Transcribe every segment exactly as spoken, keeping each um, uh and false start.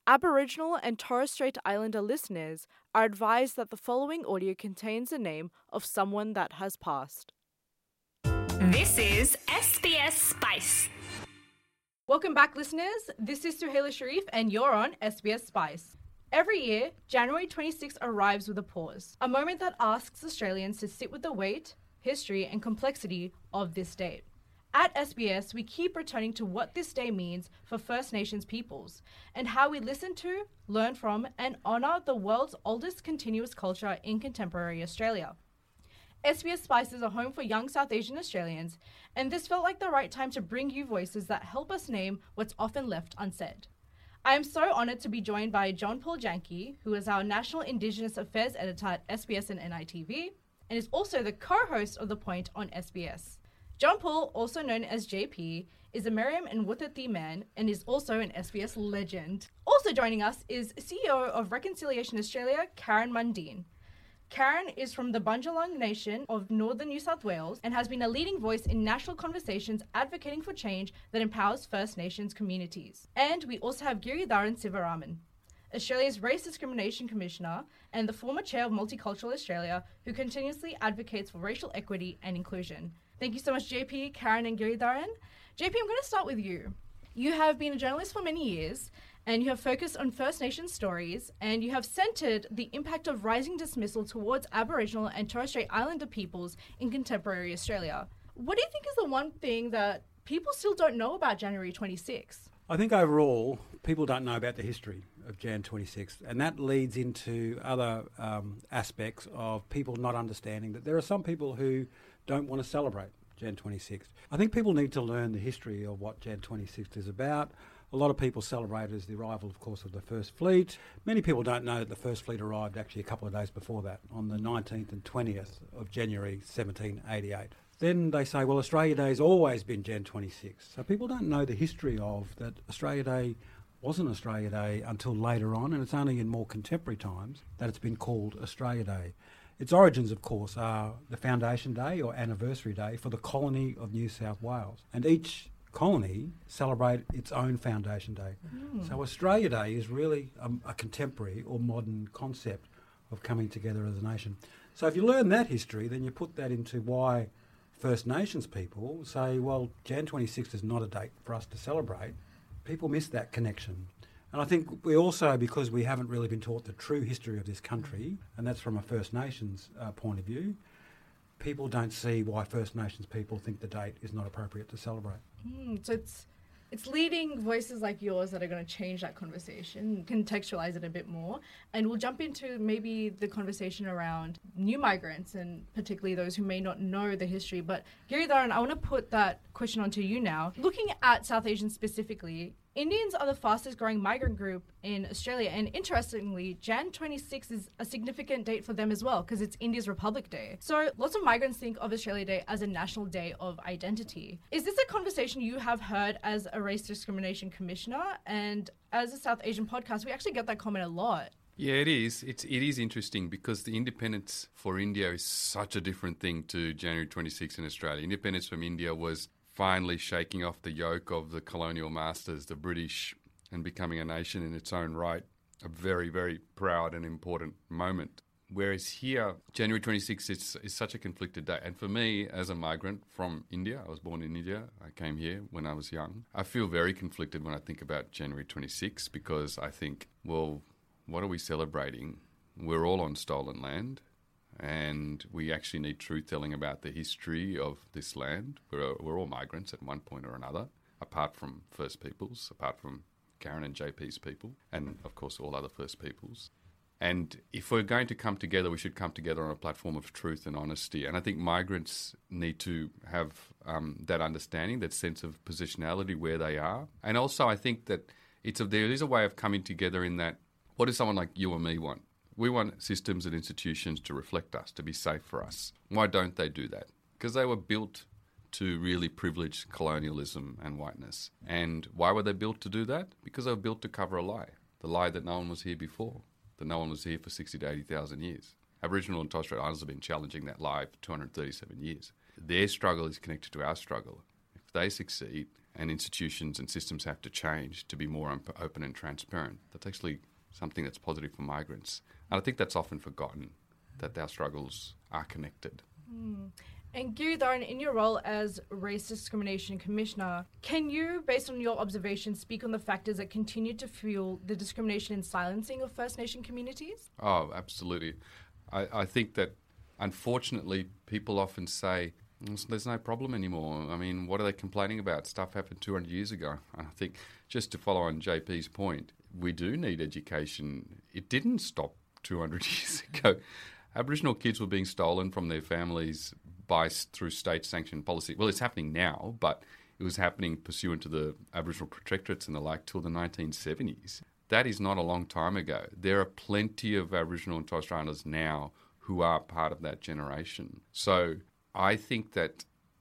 Aboriginal and Torres Strait Islander listeners are advised that the following audio contains the name of someone that has passed. This is S B S Spice. Welcome back, listeners. This is Suhaila Sharif, and you're on S B S Spice. Every year, January twenty-sixth arrives with a pause, a moment that asks Australians to sit with the weight, history, and complexity of this date. At S B S, we keep returning to what this day means for First Nations peoples and how we listen to, learn from, and honour the world's oldest continuous culture in contemporary Australia. S B S Spice is a home for young South Asian Australians, and this felt like the right time to bring you voices that help us name what's often left unsaid. I am so honoured to be joined by John Paul Janke, who is our National Indigenous Affairs Editor at S B S and N I T V, and is also the co-host of The Point on S B S. John Paul, also known as J P, is a Miriam and Wuthathi man and is also an S B S legend. Also joining us is C E O of Reconciliation Australia, Karen Mundine. Karen is from the Bundjalung Nation of northern New South Wales and has been a leading voice in national conversations advocating for change that empowers First Nations communities. And we also have Giridharan Sivaraman, Australia's Race Discrimination Commissioner and the former chair of Multicultural Australia, who continuously advocates for racial equity and inclusion. Thank you so much, J P, Karen and Giridharan. J P, I'm going to start with you. You have been a journalist for many years, and you have focused on First Nations stories, and you have centred the impact of rising dismissal towards Aboriginal and Torres Strait Islander peoples in contemporary Australia. What do you think is the one thing that people still don't know about January twenty-sixth? I think overall, people don't know about the history of Jan twenty-sixth, and that leads into other um, aspects of people not understanding that there are some people who don't want to celebrate Jan twenty-sixth. I think people need to learn the history of what Jan twenty-sixth is about. A lot of people celebrate as the arrival, of course, of the First Fleet. Many people don't know that the First Fleet arrived actually a couple of days before that, on the nineteenth and twentieth of January seventeen eighty-eight. Then they say, well, Australia Day's always been Jan twenty-sixth. So people don't know the history of that Australia Day wasn't Australia Day until later on, and it's only in more contemporary times that it's been called Australia Day. Its origins, of course, are the Foundation Day or Anniversary Day for the colony of New South Wales. And each colony celebrate its own Foundation Day. Mm. So Australia Day is really a, a contemporary or modern concept of coming together as a nation. So if you learn that history, then you put that into why First Nations people say, well, Jan twenty-sixth is not a date for us to celebrate. People miss that connection. And I think we also, because we haven't really been taught the true history of this country, and that's from a First Nations uh, point of view, people don't see why First Nations people think the date is not appropriate to celebrate. Mm, so it's it's leading voices like yours that are going to change that conversation, contextualize it a bit more, and we'll jump into maybe the conversation around new migrants and particularly those who may not know the history. But Giridharan, I want to put that question onto you now. Looking at South Asians specifically, Indians are the fastest growing migrant group in Australia, and interestingly, Jan twenty-sixth is a significant date for them as well because it's India's Republic Day. So lots of migrants think of Australia Day as a national day of identity. Is this a conversation you have heard as a race discrimination commissioner? And as a South Asian podcast, we actually get that comment a lot. Yeah, it is. It's it is interesting because the independence for India is such a different thing to January twenty-sixth in Australia. Independence from India was finally shaking off the yoke of the colonial masters, the British, and becoming a nation in its own right. A very, very proud and important moment. Whereas here, January twenty-sixth is, is such a conflicted day. And for me, as a migrant from India, I was born in India, I came here when I was young. I feel very conflicted when I think about January twenty-sixth because I think, well, what are we celebrating? We're all on stolen land. And we actually need truth-telling about the history of this land. We're, we're all migrants at one point or another, apart from First Peoples, apart from Karen and J P's people, and, of course, all other First Peoples. And if we're going to come together, we should come together on a platform of truth and honesty. And I think migrants need to have um, that understanding, that sense of positionality where they are. And also I think that it's a, there is a way of coming together in that, what does someone like you or me want? We want systems and institutions to reflect us, to be safe for us. Why don't they do that? Because they were built to really privilege colonialism and whiteness. And why were they built to do that? Because they were built to cover a lie, the lie that no one was here before, that no one was here for sixty to eighty thousand years. Aboriginal and Torres Strait Islanders have been challenging that lie for two hundred thirty-seven years. Their struggle is connected to our struggle. If they succeed and institutions and systems have to change to be more op- open and transparent. That's actually something that's positive for migrants. And I think that's often forgotten, that our struggles are connected. Mm. And Giridharan, in your role as Race Discrimination Commissioner, can you, based on your observations, speak on the factors that continue to fuel the discrimination and silencing of First Nation communities? Oh, absolutely. I, I think that, unfortunately, people often say, there's no problem anymore. I mean, what are they complaining about? Stuff happened two hundred years ago. And I think, just to follow on J P's point, we do need education. It didn't stop two hundred years ago. Aboriginal kids were being stolen from their families by through state-sanctioned policy. Well, it's happening now, but it was happening pursuant to the Aboriginal protectorates and the like till the nineteen seventies. That is not a long time ago. There are plenty of Aboriginal and Torres Strait Islanders now who are part of that generation. So I think that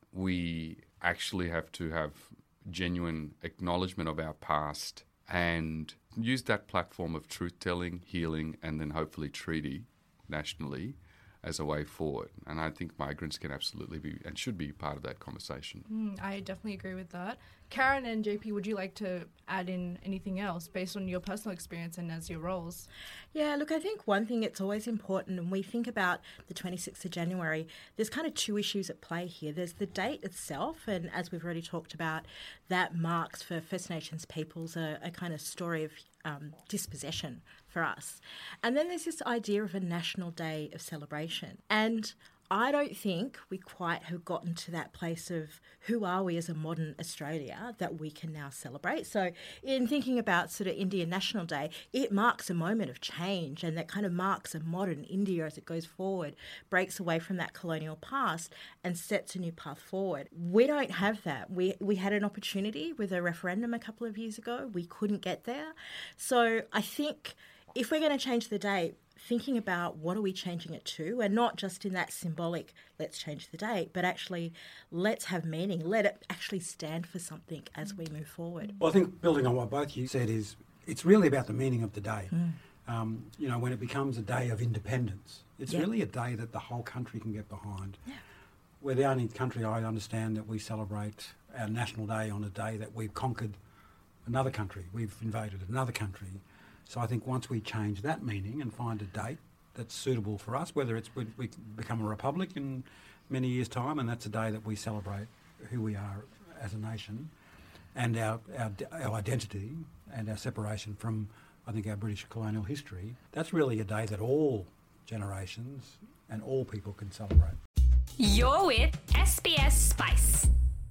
we actually have to have genuine acknowledgement of our past and use that platform of truth-telling, healing, and then hopefully treaty nationally as a way forward. And I think migrants can absolutely be and should be part of that conversation. Mm, I definitely agree with that. Karen and J P, would you like to add in anything else based on your personal experience and as your roles? Yeah, look, I think one thing it's always important when we think about the twenty-sixth of January, there's kind of two issues at play here. There's the date itself, and as we've already talked about, that marks for First Nations peoples a, a kind of story of um, dispossession for us. And then there's this idea of a national day of celebration. And I don't think we quite have gotten to that place of who are we as a modern Australia that we can now celebrate. So in thinking about sort of Indian National Day, it marks a moment of change, and that kind of marks a modern India as it goes forward, breaks away from that colonial past and sets a new path forward. We don't have that. We, we had an opportunity with a referendum a couple of years ago. We couldn't get there. So I think if we're going to change the date, thinking about what are we changing it to, and not just in that symbolic, let's change the date, but actually let's have meaning. Let it actually stand for something as we move forward. Well, I think building on what both you said is it's really about the meaning of the day. Mm. Um, you know, when it becomes a day of independence, it's Yeah. really a day that the whole country can get behind. Yeah. We're the only country I understand that we celebrate our National Day on a day that we've conquered another country. We've invaded another country. So I think once we change that meaning and find a date that's suitable for us, whether it's we, we become a republic in many years' time, and that's a day that we celebrate who we are as a nation and our, our, our identity and our separation from, I think, our British colonial history, that's really a day that all generations and all people can celebrate. You're with S B S Spice.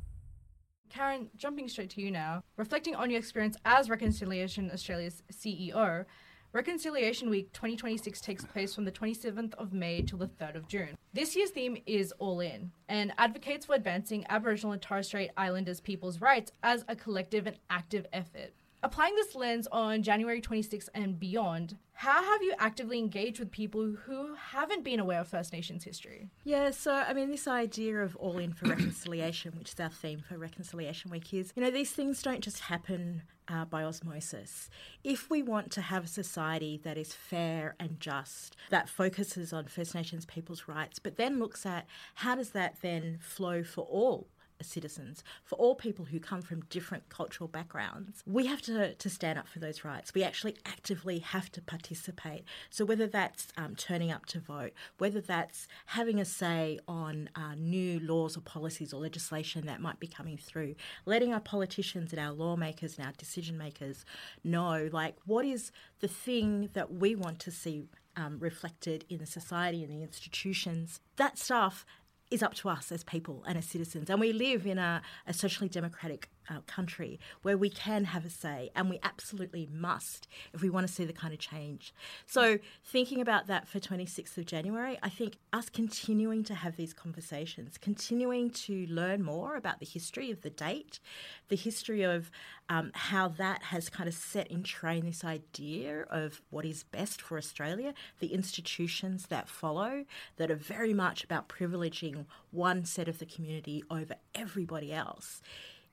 Karen, jumping straight to you now, reflecting on your experience as Reconciliation Australia's C E O, Reconciliation Week twenty twenty-six takes place from the twenty-seventh of May till the third of June. This year's theme is All In and advocates for advancing Aboriginal and Torres Strait Islanders people's rights as a collective and active effort. Applying this lens on January twenty-sixth and beyond, how have you actively engaged with people who haven't been aware of First Nations history? Yeah, so, I mean, this idea of all in for reconciliation, which is our theme for Reconciliation Week, is, you know, these things don't just happen uh, by osmosis. If we want to have a society that is fair and just, that focuses on First Nations people's rights, but then looks at how does that then flow for all citizens, for all people who come from different cultural backgrounds, we have to, to stand up for those rights. We actually actively have to participate. So whether that's um, turning up to vote, whether that's having a say on uh, new laws or policies or legislation that might be coming through, letting our politicians and our lawmakers and our decision makers know, like, what is the thing that we want to see um, reflected in the society and the institutions. That stuff is up to us as people and as citizens. And we live in a, a socially democratic uh, country where we can have a say, and we absolutely must if we want to see the kind of change. So thinking about that for twenty-sixth of January, I think us continuing to have these conversations, continuing to learn more about the history of the date, the history of um, how that has kind of set in train this idea of what is best for Australia, the institutions that follow that are very much about privileging one set of the community over everybody else,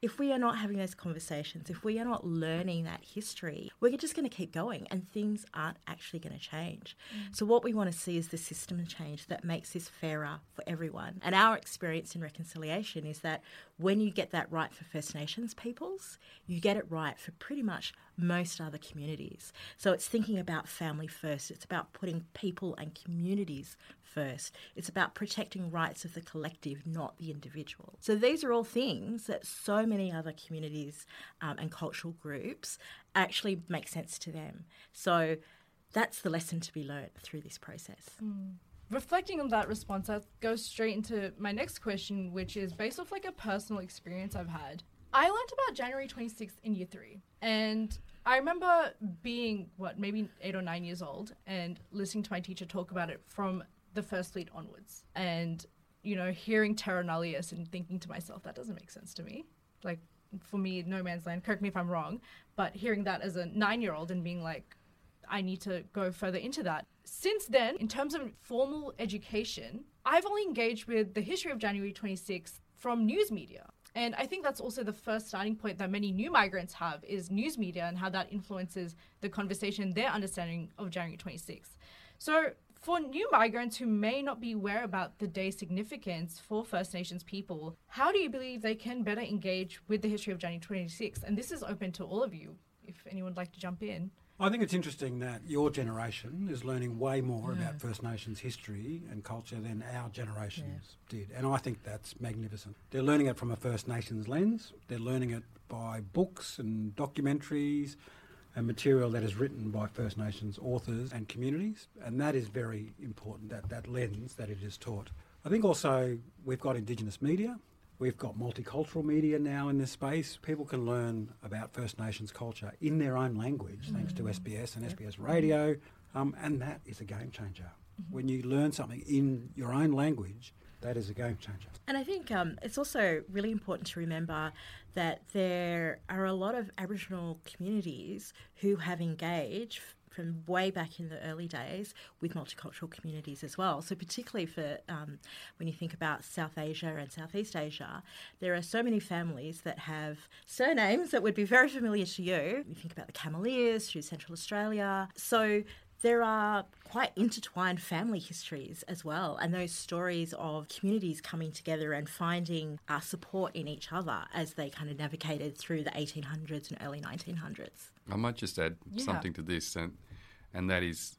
If we are not having those conversations, if we are not learning that history, we're just going to keep going and things aren't actually going to change. Mm. So what we want to see is the system change that makes this fairer for everyone. And our experience in reconciliation is that when you get that right for First Nations peoples, you get it right for pretty much most other communities. So it's thinking about family first. It's about putting people and communities first. It's about protecting rights of the collective, not the individual. So these are all things that so many other communities um, and cultural groups actually make sense to them. So that's the lesson to be learnt through this process. Mm. Reflecting on that response, that goes straight into my next question, which is based off like a personal experience I've had. I learned about January twenty-sixth in year three, and I remember being, what, maybe eight or nine years old and listening to my teacher talk about it from the First Fleet onwards, and, you know, hearing terra nullius and thinking to myself, that doesn't make sense to me. Like, for me, no man's land, correct me if I'm wrong, but hearing that as a nine-year-old and being like, I need to go further into that. Since then, in terms of formal education, I've only engaged with the history of January twenty-sixth from news media. And I think that's also the first starting point that many new migrants have is news media and how that influences the conversation, their understanding of January twenty-sixth. So for new migrants who may not be aware about the day's significance for First Nations people, how do you believe they can better engage with the history of January twenty-sixth? And this is open to all of you, if anyone would like to jump in. I think it's interesting that your generation is learning way more Yeah. about First Nations history and culture than our generations did. And I think that's magnificent. They're learning it from a First Nations lens. They're learning it by books and documentaries and material that is written by First Nations authors and communities. And that is very important, that, that lens that it is taught. I think also we've got Indigenous media. We've got multicultural media now in this space. People can learn about First Nations culture in their own language, mm. thanks to S B S and yep. S B S Radio, um, and that is a game changer. Mm-hmm. When you learn something in your own language, that is a game changer. And I think um, it's also really important to remember that there are a lot of Aboriginal communities who have engaged from way back in the early days with multicultural communities as well. So particularly for um, when you think about South Asia and Southeast Asia, there are so many families that have surnames that would be very familiar to you. You think about the Cameleers through Central Australia. So there are quite intertwined family histories as well, and those stories of communities coming together and finding uh, support in each other as they kind of navigated through the eighteen hundreds and early nineteen hundreds. I might just add yeah. something to this, and and that is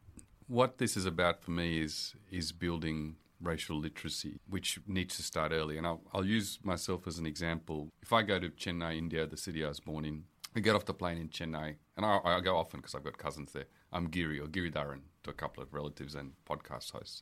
what this is about for me is is building racial literacy, which needs to start early. And I'll, I'll use myself as an example. If I go to Chennai, India, the city I was born in, I get off the plane in Chennai, and I, I go often because I've got cousins there. I'm Giri or Giridharan to a couple of relatives and podcast hosts.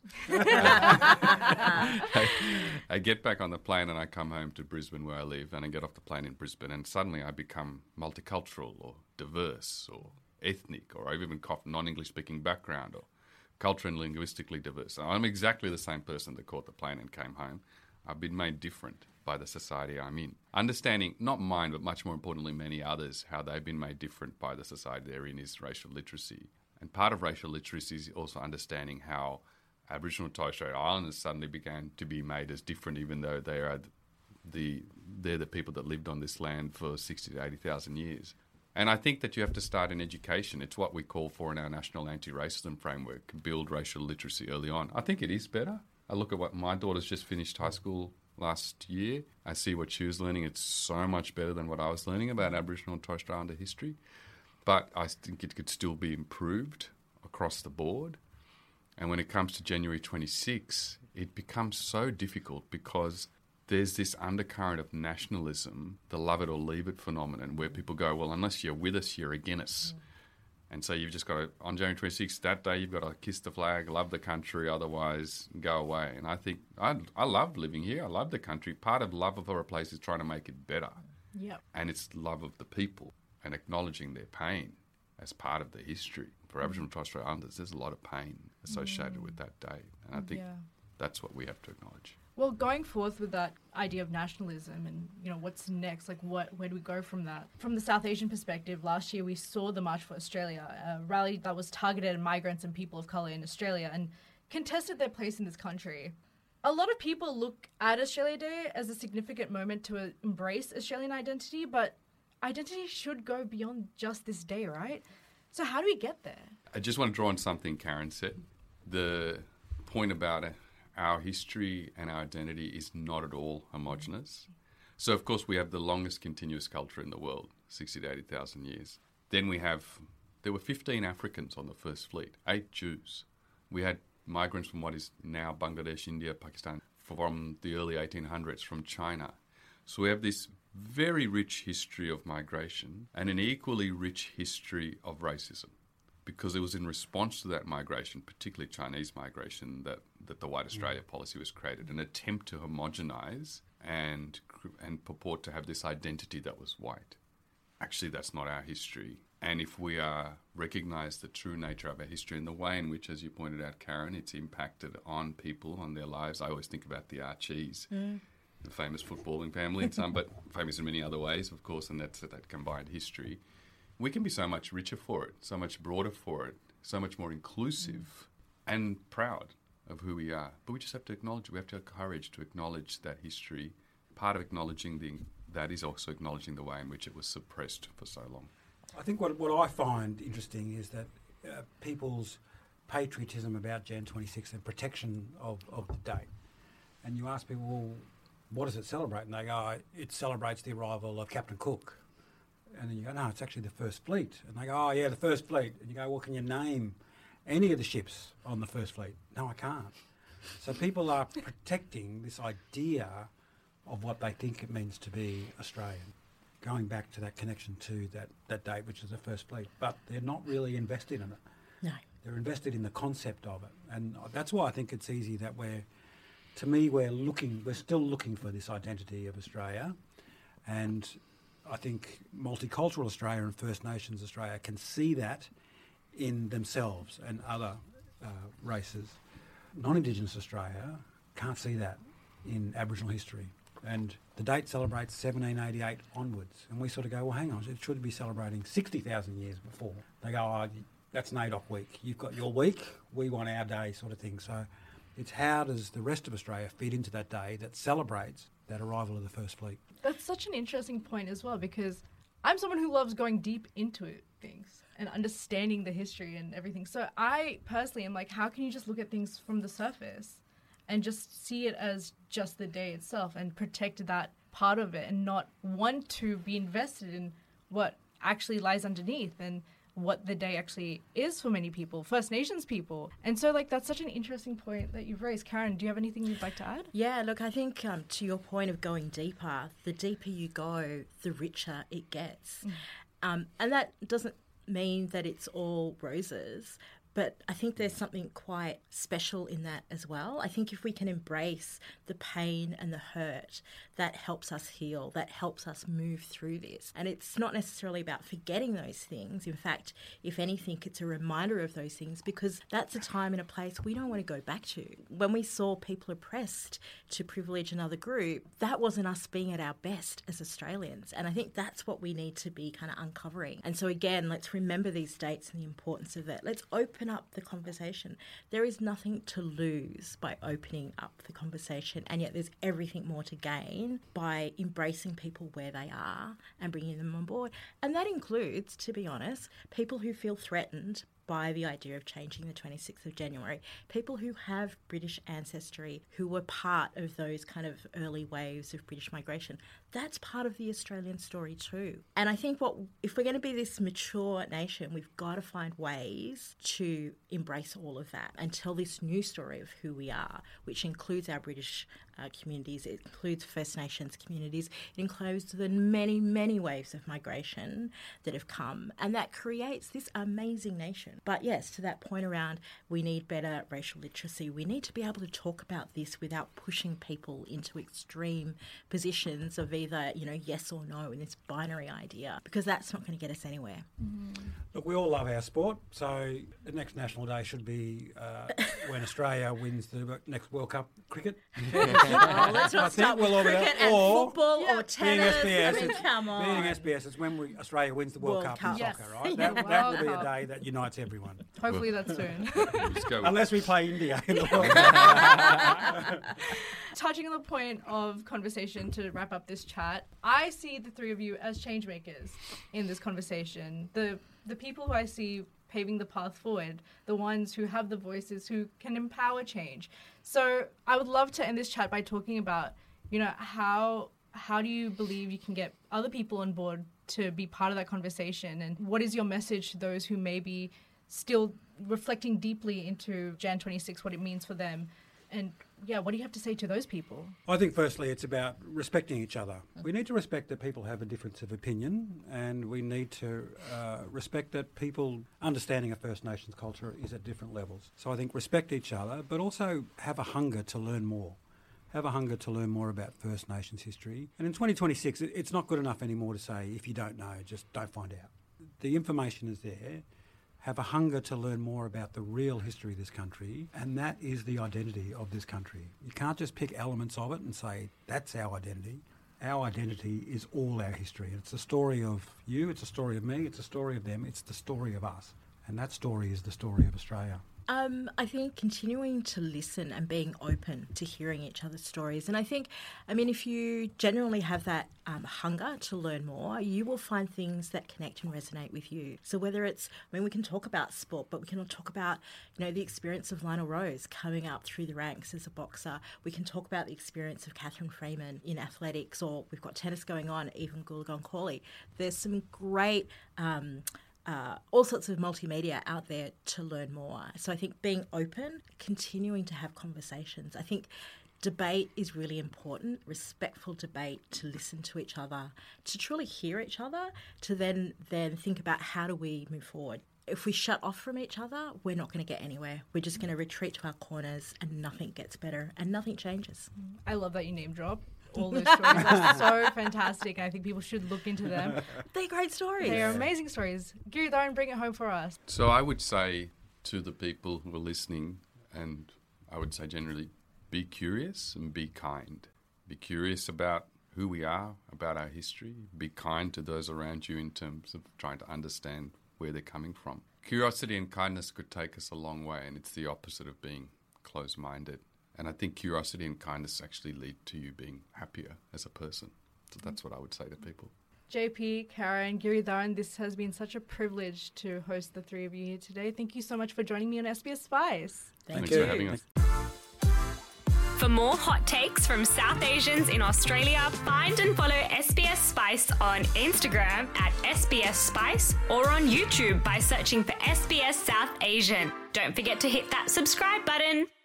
I, I get back on the plane and I come home to Brisbane where I live, and I get off the plane in Brisbane, and suddenly I become multicultural or diverse or ethnic, or I've even got non-English speaking background or culturally and linguistically diverse. So I'm exactly the same person that caught the plane and came home. I've been made different by the society I'm in. Understanding, not mine, but much more importantly many others, how they've been made different by the society they're in is racial literacy. And part of racial literacy is also understanding how Aboriginal and Torres Strait Islanders suddenly began to be made as different, even though they are the they're the people that lived on this land for sixty to eighty thousand years. And I think that you have to start in education. It's what we call for in our national anti-racism framework, build racial literacy early on. I think it is better. I look at what my daughter's just finished high school last year. I see what she was learning. It's so much better than what I was learning about Aboriginal and Torres Strait Islander history. But I think it could still be improved across the board. And when it comes to January twenty-sixth, it becomes so difficult because there's this undercurrent of nationalism, the love it or leave it phenomenon, where people go, well, unless you're with us, you're against us. Mm. And so you've just got to, on January twenty-sixth, that day, you've got to kiss the flag, love the country, otherwise go away. And I think, I, I love living here. I love the country. Part of love for a place is trying to make it better. Yep. And it's love of the people and acknowledging their pain as part of the history. For mm. Aboriginal and Torres Strait Islanders, there's a lot of pain associated mm. with that day. And I think yeah. that's what we have to acknowledge. Well, going forth with that idea of nationalism and, you know, what's next, like what, where do we go from that? From the South Asian perspective, last year we saw the March for Australia, a rally that was targeted at migrants and people of colour in Australia and contested their place in this country. A lot of people look at Australia Day as a significant moment to uh, embrace Australian identity, but identity should go beyond just this day, right? So how do we get there? I just want to draw on something Karen said. The point about our history and our identity is not at all homogenous. So, of course, we have the longest continuous culture in the world, sixty to eighty thousand years. Then we have, there were fifteen Africans on the first fleet, eight Jews. We had migrants from what is now Bangladesh, India, Pakistan, from the early eighteen hundreds, from China. So we have this very rich history of migration and an equally rich history of racism, because it was in response to that migration, particularly Chinese migration, that, that the White Australia mm. policy was created, an attempt to homogenise and, and purport to have this identity that was white. Actually, that's not our history. And if we are recognise the true nature of our history and the way in which, as you pointed out, Karen, it's impacted on people, on their lives. I always think about the Archies, mm. the famous footballing family, and some, but famous in many other ways, of course, and that's that combined history. We can be so much richer for it, so much broader for it, so much more inclusive mm. and proud of who we are. But we just have to acknowledge it. We have to have courage to acknowledge that history. Part of acknowledging the, that is also acknowledging the way in which it was suppressed for so long. I think what what I find interesting is that uh, people's patriotism about January twenty-sixth and protection of, of the date. And you ask people, well, what does it celebrate? And they go, oh, it celebrates the arrival of Captain Cook. And then you go, no, it's actually the First Fleet. And they go, oh, yeah, the First Fleet. And you go, well, can you name any of the ships on the First Fleet? No, I can't. So people are protecting this idea of what they think it means to be Australian, going back to that connection to that, that date, which is the First Fleet. But they're not really invested in it. No. They're invested in the concept of it. And that's why I think it's easy that we're, to me, we're looking, we're still looking for this identity of Australia. And I think multicultural Australia and First Nations Australia can see that in themselves and other uh, races. Non-Indigenous Australia can't see that in Aboriginal history. And the date celebrates seventeen eighty-eight onwards. And we sort of go, well, hang on, it should be celebrating sixty thousand years before. They go, oh, that's NAIDOC week. You've got your week, we want our day sort of thing. So it's how does the rest of Australia fit into that day that celebrates that arrival of the First Fleet? That's such an interesting point as well, because I'm someone who loves going deep into things and understanding the history and everything. So I personally am like, how can you just look at things from the surface and just see it as just the day itself and protect that part of it and not want to be invested in what actually lies underneath and what the day actually is for many people, First Nations people. And so, like, that's such an interesting point that you've raised. Karen, do you have anything you'd like to add? Yeah, look, I think um, to your point of going deeper, the deeper you go, the richer it gets. Mm. Um, and that doesn't mean that it's all roses, but I think there's something quite special in that as well. I think if we can embrace the pain and the hurt, that helps us heal, that helps us move through this. And it's not necessarily about forgetting those things. In fact, if anything, it's a reminder of those things, because that's a time and a place we don't want to go back to. When we saw people oppressed to privilege another group, that wasn't us being at our best as Australians. And I think that's what we need to be kind of uncovering. And so again, let's remember these dates and the importance of it. Let's open up the conversation. There is nothing to lose by opening up the conversation, and yet there's everything more to gain by embracing people where they are and bringing them on board. And that includes, to be honest, people who feel threatened by the idea of changing the twenty-sixth of January, people who have British ancestry, who were part of those kind of early waves of British migration. That's part of the Australian story too. And I think what if we're going to be this mature nation, we've got to find ways to embrace all of that and tell this new story of who we are, which includes our British uh, communities, it includes First Nations communities, it includes the many, many waves of migration that have come, and that creates this amazing nation. But yes, to that point around, we need better racial literacy. We need to be able to talk about this without pushing people into extreme positions of either, you know, yes or no in this binary idea, because that's not going to get us anywhere. Mm. Look, we all love our sport, so the next National Day should be uh, when Australia wins the next World Cup cricket. Oh, let's I not think start with we'll all be cricket there. and or football Yeah. or being tennis. S B S, I mean, it's- come on. being S B S, it's when we, Australia wins the World, World Cup, Cup. in Yes. soccer, right? That, that will be World a Cup. day that unites everyone. Hopefully that's soon. Just go. Unless we play India in the World Cup. Touching on the point of conversation to wrap up this chat, I see the three of you as change makers in this conversation. The the people who I see paving the path forward, the ones who have the voices who can empower change. So I would love to end this chat by talking about, you know, how how do you believe you can get other people on board to be part of that conversation, and what is your message to those who may be still reflecting deeply into Jan twenty-six, what it means for them? And yeah, what do you have to say to those people? I think firstly it's about respecting each other. We need to respect that people have a difference of opinion, and we need to uh, respect that people understanding a First Nations culture is at different levels. So I think respect each other, but also have a hunger to learn more. Have a hunger to learn more about First Nations history. And in twenty twenty-six, it- it's not good enough anymore to say, if you don't know, just don't find out. The information is there. Have a hunger to learn more about the real history of this country, and that is the identity of this country. You can't just pick elements of it and say, that's our identity. Our identity is all our history. It's a story of you, it's a story of me, it's a story of them, it's the story of us. And that story is the story of Australia. Um, I think continuing to listen and being open to hearing each other's stories. And I think, I mean, if you generally have that um, hunger to learn more, you will find things that connect and resonate with you. So whether it's, I mean, we can talk about sport, but we can talk about, you know, the experience of Lionel Rose coming up through the ranks as a boxer. We can talk about the experience of Catherine Freeman in athletics, or we've got tennis going on, even Goolagong Cawley. There's some great... Um, Uh, all sorts of multimedia out there to learn more. So I think being open, continuing to have conversations. I think debate is really important, respectful debate, to listen to each other, to truly hear each other, to then, then think about how do we move forward. If we shut off from each other, we're not going to get anywhere. We're just going to retreat to our corners and nothing gets better and nothing changes. I love that you name drop. All those stories are so fantastic. I think people should look into them. They're great stories. They are amazing stories. Giridharain, bring it home for us. So I would say to the people who are listening, and I would say generally, be curious and be kind. Be curious about who we are, about our history. Be kind to those around you in terms of trying to understand where they're coming from. Curiosity and kindness could take us a long way, and it's the opposite of being closed-minded. And I think curiosity and kindness actually lead to you being happier as a person. So that's what I would say to people. J P, Karen, Giridharain, this has been such a privilege to host the three of you here today. Thank you so much for joining me on S B S Spice. Thank Thanks you. for having us. For more hot takes from South Asians in Australia, find and follow S B S Spice on Instagram at S B S Spice or on YouTube by searching for S B S South Asian. Don't forget to hit that subscribe button.